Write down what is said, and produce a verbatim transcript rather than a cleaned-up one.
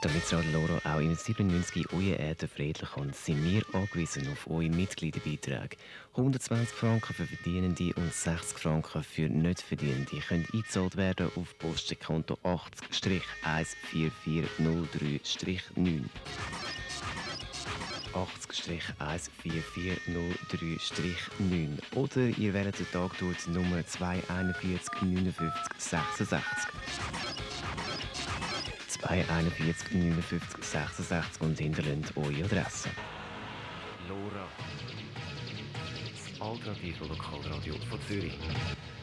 Damit das Radio Lora auch im siebenundneunzig euer Erde friedlich kommt, sind wir angewiesen auf eure Mitgliederbeiträge. hundertzwanzig Franken für Verdienende und sechzig Franken für Nichtverdienende können eingezahlt werden auf Postkonto achtzig eins vier vier null drei neun. achtzig eins vier vier null drei neun. Oder ihr wählt den Tag durch die Nummer zwei einundvierzig neunundfünfzig sechsundsechzig. zwei einundvierzig neunundfünfzig sechsundsechzig und hinterlasst eure Adresse. Lora. Das alternative Lokalradio von Zürich.